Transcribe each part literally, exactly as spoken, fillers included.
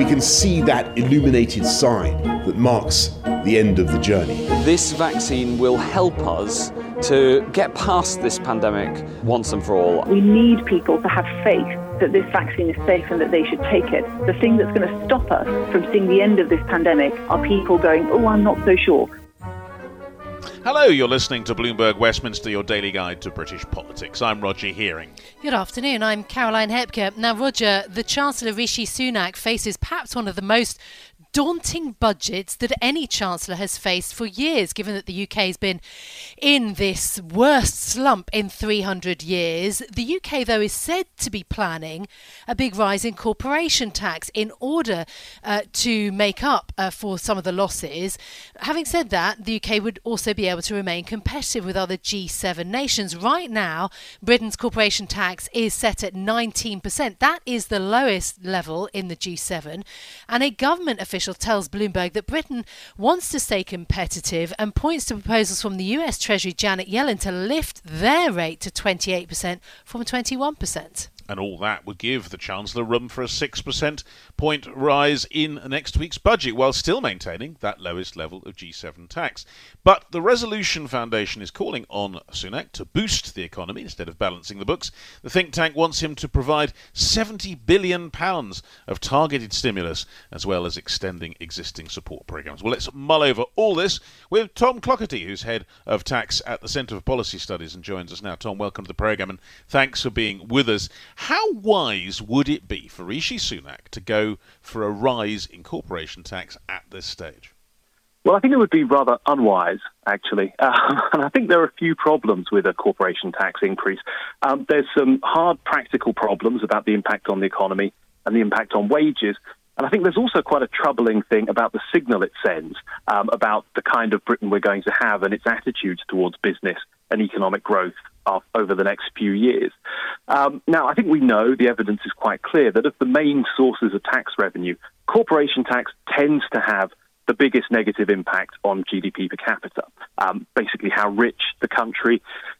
we can see that illuminated sign that marks the end of the journey. This vaccine will help us to get past this pandemic once and for all. We need people to have faith that this vaccine is safe and that they should take it. The thing that's going to stop us from seeing the end of this pandemic are people going, oh, I'm not so sure. Hello, you're listening to Bloomberg Westminster, your daily guide to British politics. I'm Roger Hearing. Good afternoon, I'm Caroline Hepker. Now, Roger, the Chancellor Rishi Sunak faces perhaps one of the most daunting budgets that any Chancellor has faced for years, given that the U K has been in this worst slump in three hundred years. The U K, though, is said to be planning a big rise in corporation tax in order uh, to make up uh, for some of the losses. Having said that, the U K would also be able to remain competitive with other G seven nations. Right now, Britain's corporation tax is set at nineteen percent. That is the lowest level in the G seven. And a government official tells Bloomberg that Britain wants to stay competitive and points to proposals from the U S Treasury Janet Yellen to lift their rate to twenty-eight percent from twenty-one percent. And all that would give the Chancellor room for a six percent point rise in next week's budget, while still maintaining that lowest level of G seven tax. But the Resolution Foundation is calling on Sunak to boost the economy instead of balancing the books. The think tank wants him to provide seventy billion pounds of targeted stimulus, as well as extending existing support programmes. Well, let's mull over all this with Tom Clougherty, who's head of tax at the Centre for Policy Studies, and joins us now. Tom, welcome to the programme, and thanks for being with us. How wise would it be for Rishi Sunak to go for a rise in corporation tax at this stage? Well, I think it would be rather unwise, actually. Um, and I think there are a few problems with a corporation tax increase. Um, there's some hard practical problems about the impact on the economy and the impact on wages. And I think there's also quite a troubling thing about the signal it sends um, about the kind of Britain we're going to have and its attitudes towards business and economic growth over the next few years. Um, now, I think we know, the evidence is quite clear, that of the main sources of tax revenue, corporation tax tends to have the biggest negative impact on G D P per capita, um, basically how rich the country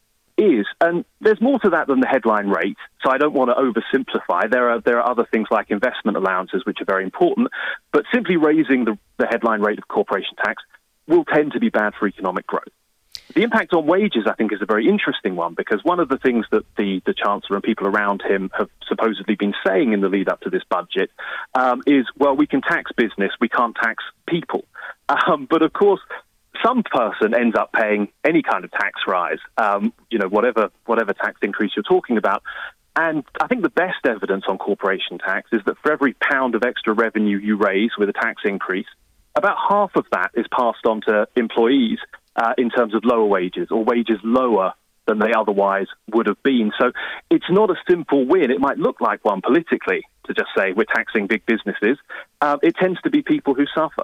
is. And there's more to that than the headline rate, so I don't want to oversimplify. There are there are other things like investment allowances, which are very important, but simply raising the, the headline rate of corporation tax will tend to be bad for economic growth. The impact on wages, I think, is a very interesting one, because one of the things that the, the Chancellor and people around him have supposedly been saying in the lead-up to this budget um, is, well, we can tax business, we can't tax people. Um, but, of course, some person ends up paying any kind of tax rise, um, you know, whatever whatever tax increase you're talking about. And I think the best evidence on corporation tax is that for every pound of extra revenue you raise with a tax increase, about half of that is passed on to employees uh, in terms of lower wages, or wages lower than they otherwise would have been. So it's not a simple win. It might look like one politically to just say we're taxing big businesses. Uh, it tends to be people who suffer.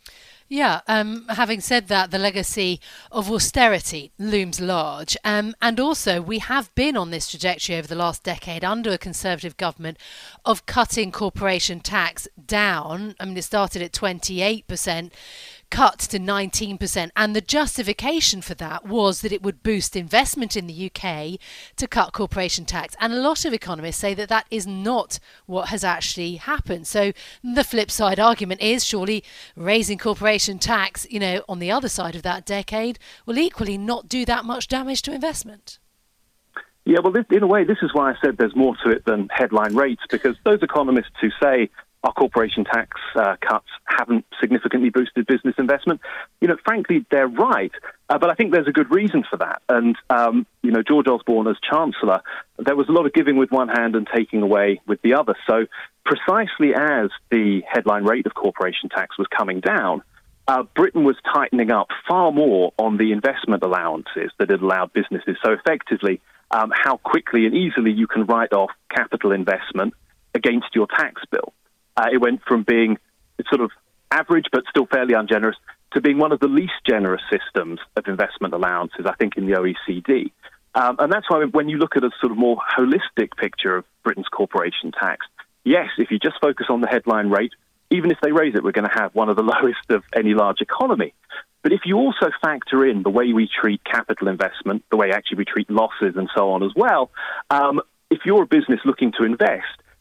Yeah, um, having said that, the legacy of austerity looms large. Um, and also, we have been on this trajectory over the last decade under a Conservative government of cutting corporation tax down. I mean, it started at twenty-eight percent. Cut to nineteen percent, and the justification for that was that it would boost investment in the U K to cut corporation tax, and a lot of economists say that that is not what has actually happened. So the flip side argument is surely raising corporation tax, you know, on the other side of that decade will equally not do that much damage to investment. Yeah, well, this, in a way, this is why I said there's more to it than headline rates, because those economists who say our corporation tax uh, cuts haven't significantly boosted business investment, you know, frankly, they're right. Uh, but I think there's a good reason for that. And, um, you know, George Osborne as Chancellor, there was a lot of giving with one hand and taking away with the other. So precisely as the headline rate of corporation tax was coming down, uh, Britain was tightening up far more on the investment allowances that it allowed businesses. So effectively, um, how quickly and easily you can write off capital investment against your tax bill. Uh, it went from being sort of average but still fairly ungenerous to being one of the least generous systems of investment allowances, I think, in the O E C D. Um, and that's why when you look at a sort of more holistic picture of Britain's corporation tax, yes, if you just focus on the headline rate, even if they raise it, we're going to have one of the lowest of any large economy. But if you also factor in the way we treat capital investment, the way actually we treat losses and so on as well, um, if you're a business looking to invest,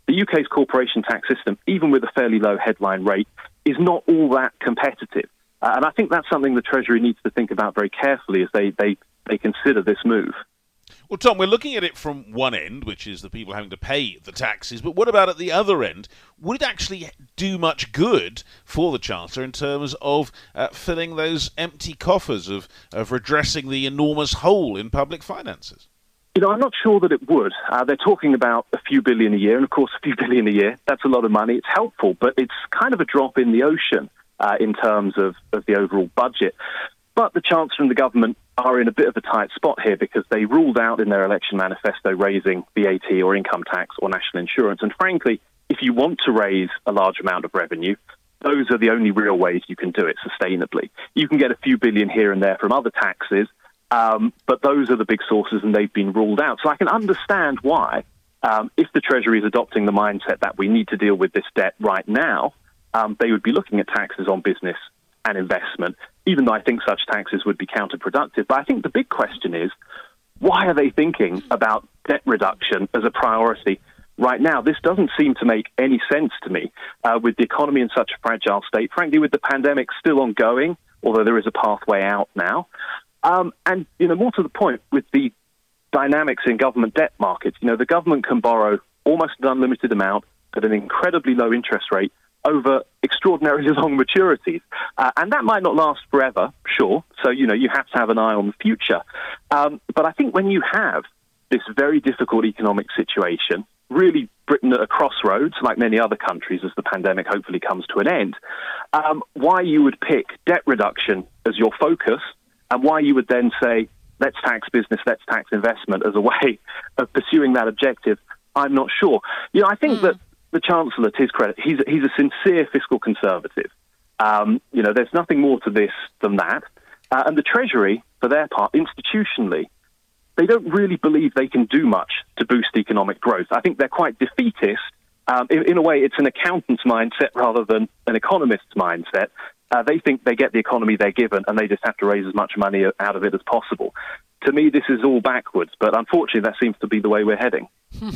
the U K's corporation tax system, even with a fairly low headline rate, is not all that competitive. Uh, and I think that's something the Treasury needs to think about very carefully as they, they, they consider this move. Well, Tom, we're looking at it from one end, which is the people having to pay the taxes, but what about at the other end? Would it actually do much good for the Chancellor in terms of uh, filling those empty coffers, of, of redressing the enormous hole in public finances? You know, I'm not sure that it would. Uh, they're talking about a few billion a year, and of course a few billion a year, that's a lot of money. It's helpful, but it's kind of a drop in the ocean uh, in terms of, of the overall budget. But the Chancellor and the government are in a bit of a tight spot here because they ruled out in their election manifesto raising V A T or income tax or national insurance. And frankly, if you want to raise a large amount of revenue, those are the only real ways you can do it sustainably. You can get a few billion here and there from other taxes, um, but those are the big sources and they've been ruled out. So I can understand why, um, if the Treasury is adopting the mindset that we need to deal with this debt right now, um, they would be looking at taxes on business and investment, even though I think such taxes would be counterproductive. But I think the big question is, why are they thinking about debt reduction as a priority right now? This doesn't seem to make any sense to me, uh, with the economy in such a fragile state, frankly, with the pandemic still ongoing, although there is a pathway out now. Um, and, you know, more to the point, with the dynamics in government debt markets, you know, the government can borrow almost an unlimited amount at an incredibly low interest rate over extraordinarily long maturities. Uh, and that might not last forever, sure. So, you know, you have to have an eye on the future. Um, but I think when you have this very difficult economic situation, really Britain at a crossroads, like many other countries, as the pandemic hopefully comes to an end, um, why you would pick debt reduction as your focus, and why you would then say, let's tax business, let's tax investment as a way of pursuing that objective, I'm not sure. You know, I think mm. that the Chancellor, to his credit, he's, he's a sincere fiscal conservative. Um, you know, there's nothing more to this than that. Uh, and the Treasury, for their part, institutionally, they don't really believe they can do much to boost economic growth. I think they're quite defeatist. Um, in, in a way, it's an accountant's mindset rather than an economist's mindset. Uh, they think they get the economy they're given and they just have to raise as much money out of it as possible. To me, this is all backwards, but unfortunately, that seems to be the way we're heading.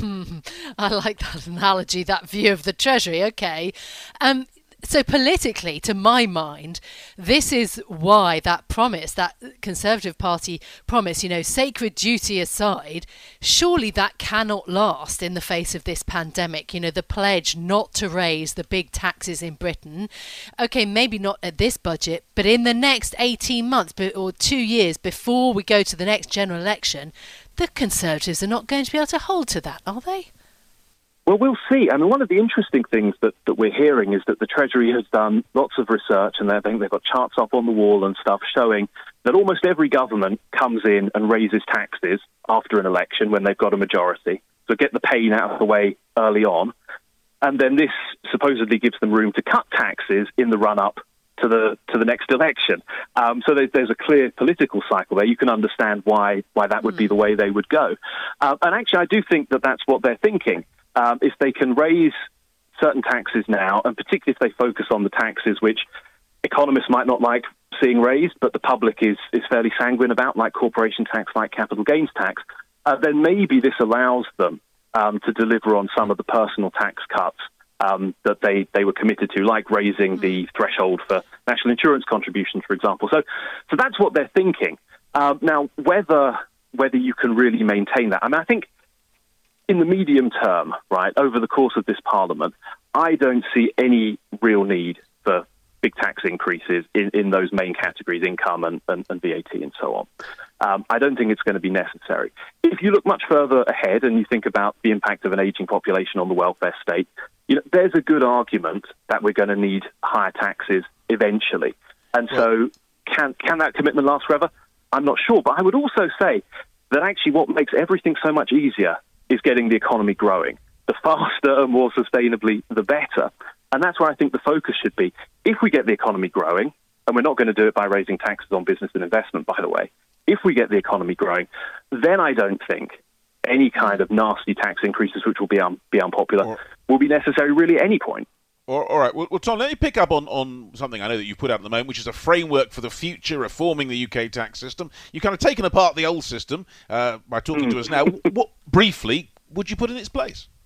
I like that analogy, that view of the Treasury. Okay. Um, so politically, to my mind, this is why that promise, that Conservative Party promise, you know, sacred duty aside, surely that cannot last in the face of this pandemic. You know, the pledge not to raise the big taxes in Britain. Okay, maybe not at this budget, but in the next eighteen months or two years before we go to the next general election, the Conservatives are not going to be able to hold to that, are they? Well, we'll see. I mean, one of the interesting things that, that we're hearing is that the Treasury has done lots of research, and I think they've got charts up on the wall and stuff showing that almost every government comes in and raises taxes after an election when they've got a majority. So get the pain out of the way early on. And then this supposedly gives them room to cut taxes in the run-up to the to the next election. Um, so there's, there's a clear political cycle there. You can understand why why that would mm. be the way they would go. Uh, and actually, I do think that that's what they're thinking. Um, if they can raise certain taxes now, and particularly if they focus on the taxes which economists might not like seeing raised, but the public is, is fairly sanguine about, like corporation tax, like capital gains tax, uh, then maybe this allows them um, to deliver on some of the personal tax cuts um, that they, they were committed to, like raising the threshold for national insurance contributions, for example. So, so that's what they're thinking. Uh, now, whether whether you can really maintain that, I mean, I think in the medium term, right, over the course of this Parliament, I don't see any real need for big tax increases in, in those main categories, income and, and, and V A T and so on. Um, I don't think it's going to be necessary. If you look much further ahead and you think about the impact of an ageing population on the welfare state, you know, there's a good argument that we're going to need higher taxes eventually. And so can can that commitment last forever? I'm not sure. But I would also say that actually what makes everything so much easier is getting the economy growing. The faster and more sustainably, the better. And that's where I think the focus should be. If we get the economy growing, and we're not going to do it by raising taxes on business and investment, by the way, if we get the economy growing, then I don't think any kind of nasty tax increases, which will be un- be unpopular, or, will be necessary really at any point. Or, all right. Well, well, Tom, let me pick up on, on something I know that you've put out at the moment, which is a framework for the future, reforming the U K tax system. You've kind of taken apart the old system uh, by talking mm. to us now. What, briefly, would you put in its place?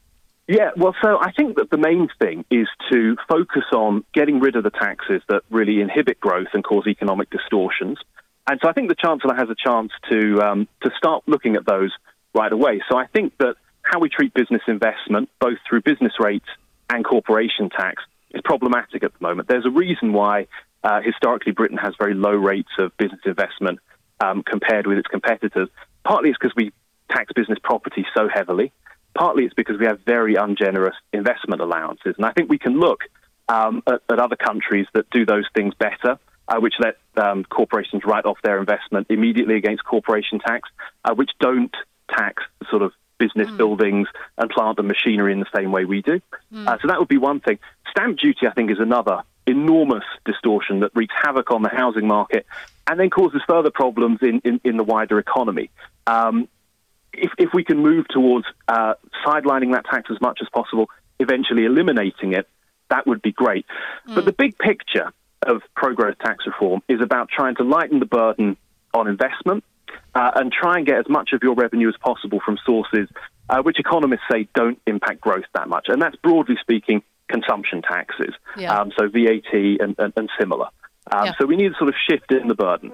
Yeah, well, so I think that the main thing is to focus on getting rid of the taxes that really inhibit growth and cause economic distortions. And so I think the Chancellor has a chance to um, to start looking at those right away. So I think that how we treat business investment, both through business rates and corporation tax, is problematic at the moment. There's a reason why uh, historically Britain has very low rates of business investment um, compared with its competitors. Partly it's because we tax business property so heavily. Partly it's because we have very ungenerous investment allowances. And I think we can look um, at, at other countries that do those things better, uh, which let um, corporations write off their investment immediately against corporation tax, uh, which don't tax sort of business mm. buildings and plant and machinery in the same way we do. Mm. Uh, so that would be one thing. Stamp duty, I think, is another enormous distortion that wreaks havoc on the housing market and then causes further problems in, in, in the wider economy. Um, If, if we can move towards uh, sidelining that tax as much as possible, eventually eliminating it, that would be great. Mm. But the big picture of pro-growth tax reform is about trying to lighten the burden on investment uh, and try and get as much of your revenue as possible from sources uh, which economists say don't impact growth that much. And that's, broadly speaking, consumption taxes, yeah. um, so V A T and, and, and similar. Um, yeah. So we need a sort of shift in the burden.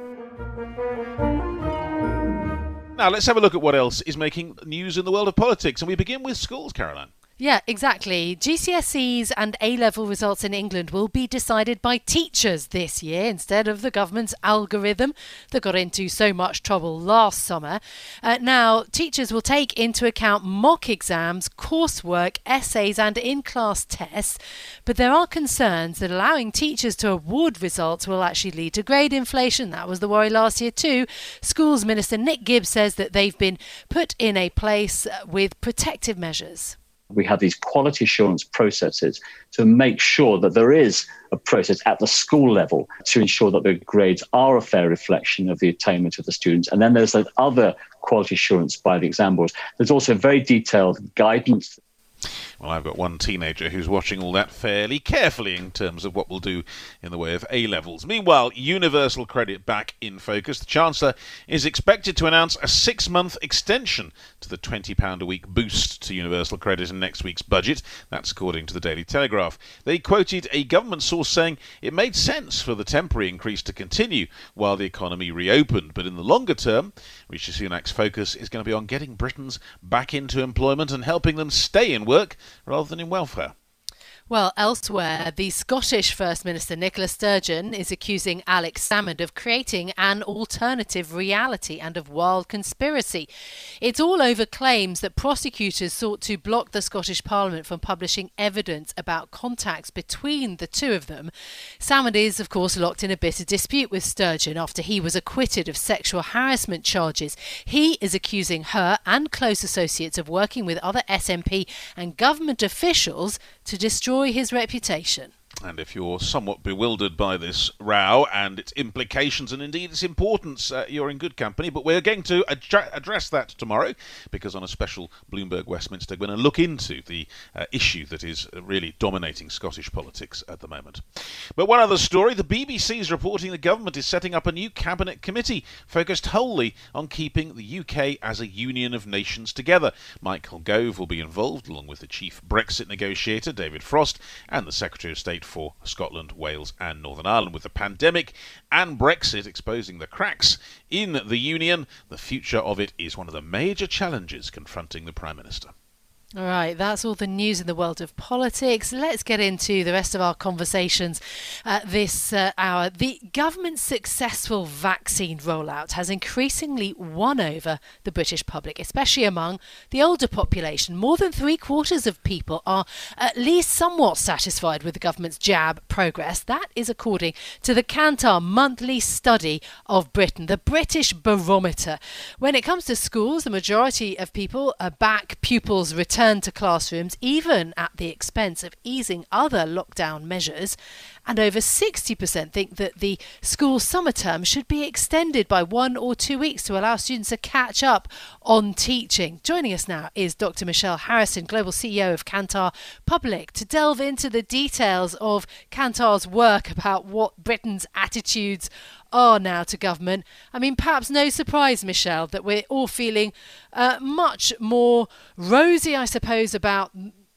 Now, let's have a look at what else is making news in the world of politics. And we begin with schools, Caroline. Yeah, exactly. G C S Es and A-level results in England will be decided by teachers this year instead of the government's algorithm that got into so much trouble last summer. Uh, now, teachers will take into account mock exams, coursework, essays and in-class tests, but there are concerns that allowing teachers to award results will actually lead to grade inflation. That was the worry last year too. Schools Minister Nick Gibbs says that they've been put in a place with protective measures. We have these quality assurance processes to make sure that there is a process at the school level to ensure that the grades are a fair reflection of the attainment of the students. And then there's that other quality assurance by the exam boards. There's also very detailed guidance. Well, I've got one teenager who's watching all that fairly carefully in terms of what we'll do in the way of A-levels. Meanwhile, universal credit back in focus. The Chancellor is expected to announce a six-month extension to the twenty pounds a week boost to universal credit in next week's budget. That's according to the Daily Telegraph. They quoted a government source saying it made sense for the temporary increase to continue while the economy reopened. But in the longer term, Rishi Sunak's focus is going to be on getting Britons back into employment and helping them stay in work rather than in welfare. Well, elsewhere, the Scottish First Minister Nicola Sturgeon is accusing Alex Salmond of creating an alternative reality and of wild conspiracy. It's all over claims that prosecutors sought to block the Scottish Parliament from publishing evidence about contacts between the two of them. Salmond is, of course, locked in a bitter dispute with Sturgeon after he was acquitted of sexual harassment charges. He is accusing her and close associates of working with other S N P and government officials to destroy his reputation. And if you're somewhat bewildered by this row and its implications and indeed its importance, uh, you're in good company. But we're going to ad- address that tomorrow, because on a special Bloomberg Westminster, we're going to look into the uh, issue that is really dominating Scottish politics at the moment. But one other story, the B B C is reporting the government is setting up a new cabinet committee focused wholly on keeping the U K as a union of nations together. Michael Gove will be involved, along with the chief Brexit negotiator, David Frost, and the Secretary of State for Scotland, Wales and Northern Ireland. With the pandemic and Brexit exposing the cracks in the Union, the future of it is one of the major challenges confronting the Prime Minister. All right, that's all the news in the world of politics. Let's get into the rest of our conversations uh, this uh, hour. The government's successful vaccine rollout has increasingly won over the British public, especially among the older population. More than three quarters of people are at least somewhat satisfied with the government's jab progress. That is according to the Kantar monthly study of Britain, the British barometer. When it comes to schools, the majority of people are back, pupils return to classrooms, even at the expense of easing other lockdown measures. And over sixty percent think that the school summer term should be extended by one or two weeks to allow students to catch up on teaching. Joining us now is Doctor Michelle Harrison, Global C E O of Kantar Public, to delve into the details of Kantar's work about what Britain's attitudes are now to government. I mean, perhaps no surprise, Michelle, that we're all feeling uh, much more rosy, I suppose, about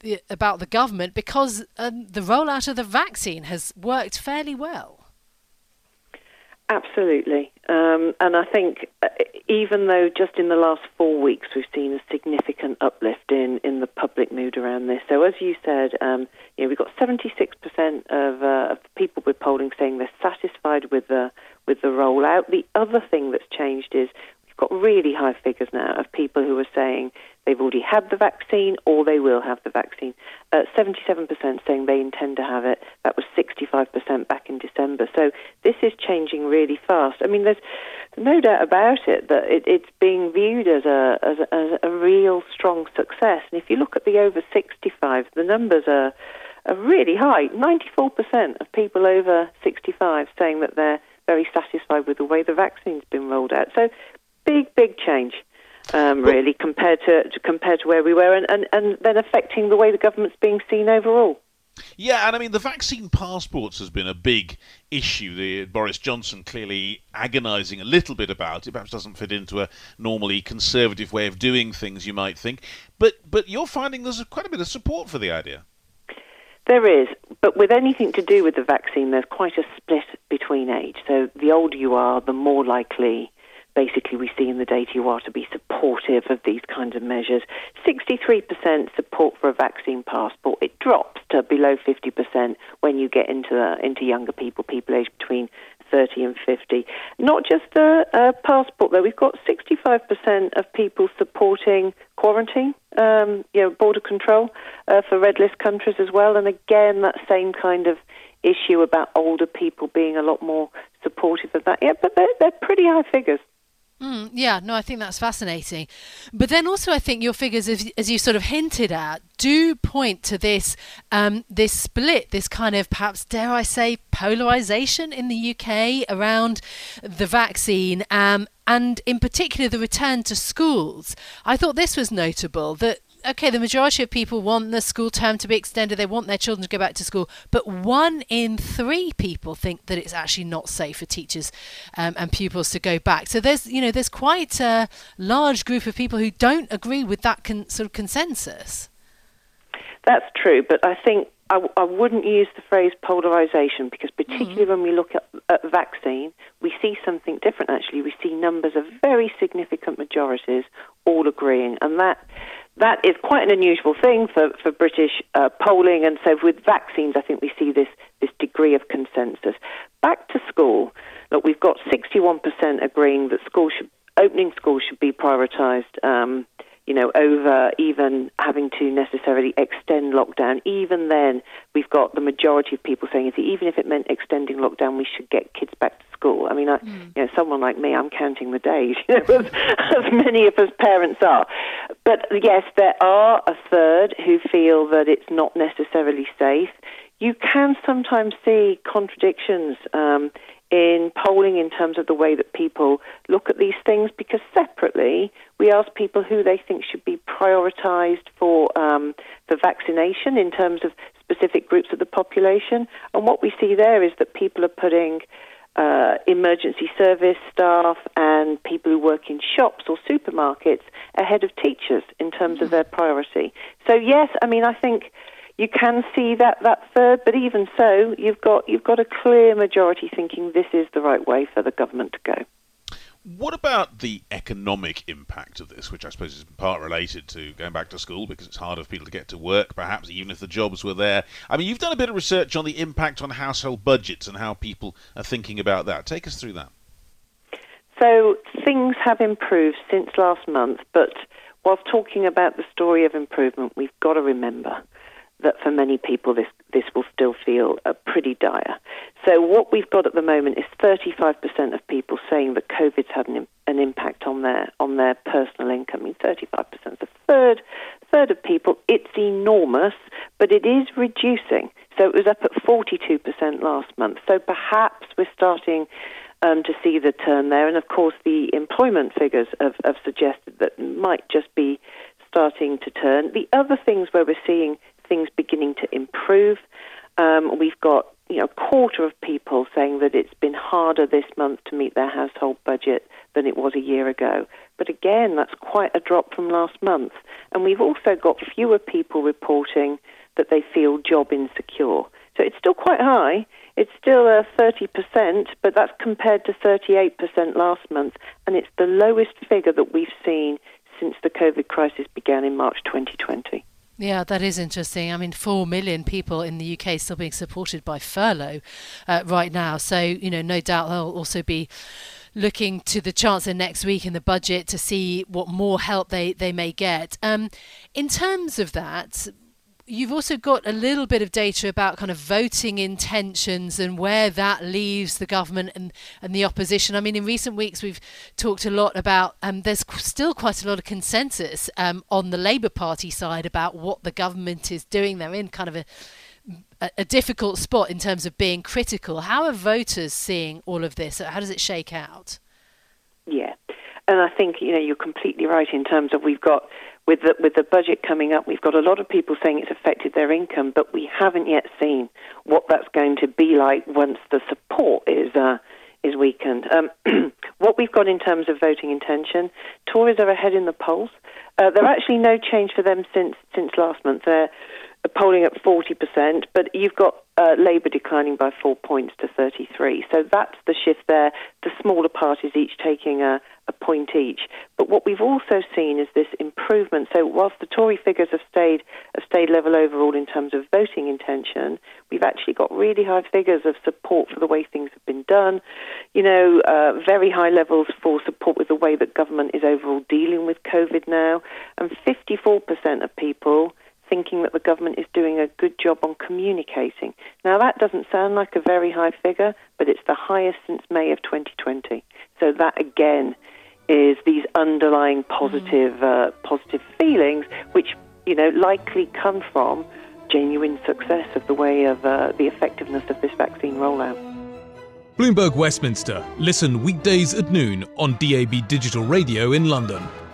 about the government because um, the rollout of the vaccine has worked fairly well. Absolutely. Um, and I think uh, even though just in the last four weeks we've seen a significant uplift in, in the public mood around this. So as you said, um, you know, we've got seventy-six percent of, uh, of the people we're polling saying they're satisfied with the, with the rollout. The other thing that's changed is we've got really high figures now of people who are saying they've already had the vaccine or they will have the vaccine. Uh, seventy-seven percent saying they intend to have it. That was sixty-five percent back in December. So this is changing really fast. I mean, there's no doubt about it that it, it's being viewed as a, as a as a real strong success. And if you look at the over sixty-five, the numbers are, are really high. ninety-four percent of people over sixty-five saying that they're very satisfied with the way the vaccine's been rolled out. So big, big change. Um, really, compared to, to compared to where we were, and, and, and then affecting the way the government's being seen overall. Yeah, and I mean, the vaccine passports has been a big issue. The Boris Johnson clearly agonising a little bit about it. Perhaps doesn't fit into a normally conservative way of doing things, you might think. But but you're finding there's quite a bit of support for the idea. There is, but with anything to do with the vaccine, there's quite a split between age. So the older you are, the more likely, basically, we see in the data you are to be supportive of these kinds of measures. sixty-three percent support for a vaccine passport. It drops to below fifty percent when you get into uh, into younger people, people aged between thirty and fifty. Not just a, a passport, though. We've got sixty-five percent of people supporting quarantine, um, you know, border control uh, for red list countries as well. And again, that same kind of issue about older people being a lot more supportive of that. Yeah, but they're, they're pretty high figures. Mm, yeah, no, I think that's fascinating. But then also I think your figures, as, as you sort of hinted at, do point to this um, this split, this kind of perhaps, dare I say, polarisation in the U K around the vaccine um, and in particular the return to schools. I thought this was notable, that okay, the majority of people want the school term to be extended, they want their children to go back to school, but one in three people think that it's actually not safe for teachers um, and pupils to go back. So there's, you know, there's quite a large group of people who don't agree with that con- sort of consensus. That's true, but I think I, w- I wouldn't use the phrase polarisation because particularly mm-hmm. when we look at, at vaccine, we see something different actually. We see numbers of very significant majorities all agreeing, and that that is quite an unusual thing for, for British uh, polling, and so with vaccines I think we see this, this degree of consensus. Back to school, look, we've got sixty-one percent agreeing that school should, opening schools should be prioritised, um, you know, over even having to necessarily extend lockdown. Even then, we've got the majority of people saying if, even if it meant extending lockdown, we should get kids back to school. I mean, I, mm. you know, someone like me, I'm counting the days, you know, as, as many of us parents are. But yes, there are a third who feel that it's not necessarily safe. You can sometimes see contradictions um, in polling in terms of the way that people look at these things, because separately we ask people who they think should be prioritised for um, for vaccination in terms of specific groups of the population. And what we see there is that people are putting uh, emergency service staff and people who work in shops or supermarkets ahead of teachers in terms of their priority. So yes, I mean, I think you can see that, that third, but even so, you've got you've got a clear majority thinking this is the right way for the government to go. What about the economic impact of this, which I suppose is in part related to going back to school because it's harder for people to get to work, perhaps, even if the jobs were there? I mean, you've done a bit of research on the impact on household budgets and how people are thinking about that. Take us through that. So things have improved since last month, but whilst talking about the story of improvement, we've got to remember that for many people this, this will still feel uh, pretty dire. So what we've got at the moment is thirty-five percent of people saying that COVID's had an, an impact on their on their personal income. I mean, thirty-five percent, a third, third of people. It's enormous, but it is reducing. So it was up at forty-two percent last month. So perhaps we're starting um, to see the turn there. And of course, the employment figures have, have suggested that might just be starting to turn. The other things where we're seeing things beginning to improve. Um, we've got you know, a quarter of people saying that it's been harder this month to meet their household budget than it was a year ago. But again, that's quite a drop from last month. And we've also got fewer people reporting that they feel job insecure. So it's still quite high. It's still uh, thirty percent, but that's compared to thirty-eight percent last month. And it's the lowest figure that we've seen since the COVID crisis began in March twenty twenty. Yeah, that is interesting. I mean, four million people in the U K still being supported by furlough uh, right now. So, you know, no doubt they'll also be looking to the Chancellor next week in the budget to see what more help they, they may get. Um, in terms of that, you've also got a little bit of data about kind of voting intentions and where that leaves the government and, and the opposition. I mean, in recent weeks, we've talked a lot about, um, there's still quite a lot of consensus um, on the Labour Party side about what the government is doing. They're in kind of a, a, a difficult spot in terms of being critical. How are voters seeing all of this? How does it shake out? Yeah, and I think, you know, you're completely right in terms of we've got, With the, with the budget coming up, we've got a lot of people saying it's affected their income, but we haven't yet seen what that's going to be like once the support is uh, is weakened. Um, what we've got in terms of voting intention, Tories are ahead in the polls. Uh, there are actually no change for them since since last month. They're polling at forty percent, but you've got uh, Labour declining by four points to thirty-three. So that's the shift there. The smaller parties each taking a, a point each. But what we've also seen is this improvement. So whilst the Tory figures have stayed have stayed level overall in terms of voting intention, we've actually got really high figures of support for the way things have been done. You know, uh, very high levels for support with the way that government is overall dealing with COVID now, and fifty-four percent of people thinking that the government is doing a good job on communicating. Now, that doesn't sound like a very high figure, but it's the highest since May of twenty twenty. So that, again, is these underlying positive, mm. uh, positive feelings, which, you know, likely come from genuine success of the way of uh, the effectiveness of this vaccine rollout. Bloomberg Westminster. Listen weekdays at noon on D A B Digital Radio in London.